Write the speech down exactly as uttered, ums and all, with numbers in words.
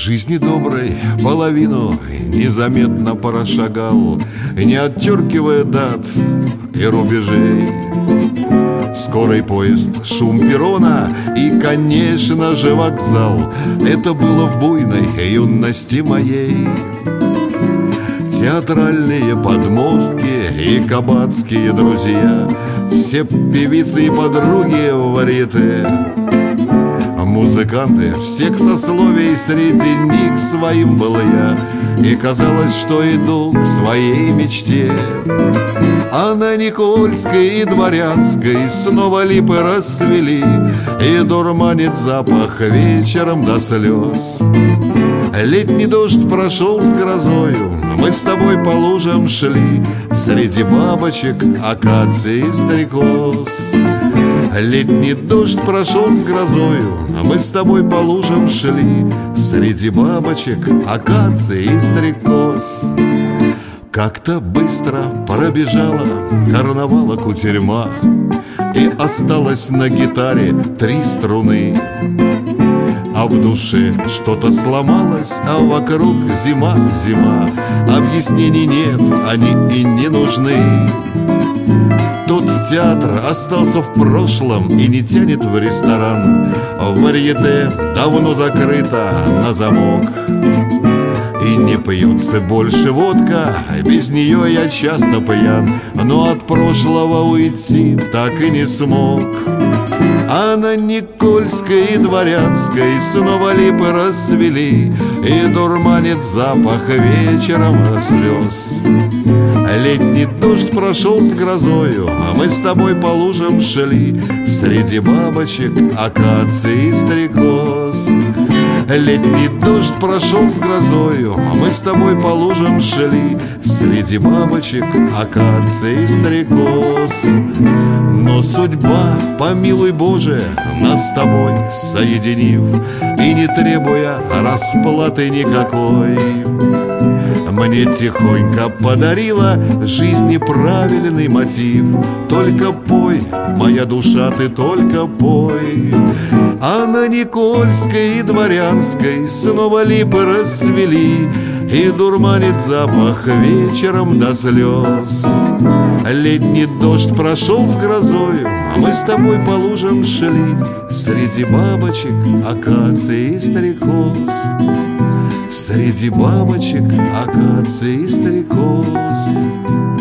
жизни доброй половину незаметно прошагал, не оттеркивая дат и рубежей. Скорый поезд, шум перрона и, конечно же, вокзал. Это было в буйной юности моей. Театральные подмостки и кабацкие друзья, все певицы и подруги в варьете. Музыканты всех сословий, среди них своим был я. И казалось, что иду к своей мечте. А на Никольской и Дворянской снова липы расцвели, и дурманит запах вечером до слез. Летний дождь прошел с грозою, мы с тобой по лужам шли, среди бабочек, акаций и стрекоз. Летний дождь прошел с грозою, мы с тобой по лужам шли, среди бабочек, акаций и стрекоз. Как-то быстро пробежала карнавала кутерьма, и осталось на гитаре три струны. А в душе что-то сломалось, а вокруг зима, зима. Объяснений нет, они и не нужны. Тот театр остался в прошлом и не тянет в ресторан. Варьете давно закрыто на замок. И не пьется больше водка, без нее я часто пьян, но от прошлого уйти так и не смог. А на Никольской и Дворянской снова липы расцвели, и дурманит запах вечером слез. Летний дождь прошел с грозою, а мы с тобой по лужам шли, среди бабочек, акаций и стрекоз. Летний дождь прошел с грозою, а мы с тобой по лужам шли, среди бабочек, акаций и стрекоз. Но судьба, помилуй Боже, нас с тобой соединив, и не требуя расплаты никакой, мне тихонько подарила жизни правильный мотив. Только пой, моя душа, ты только пой. А на Никольской и Дворянской снова липы расцвели, и дурманит запах вечером до слез. Летний дождь прошел с грозою, а мы с тобой по лужам шли, среди бабочек, акаций и стрекоз. Среди бабочек, акаций и стрекоз.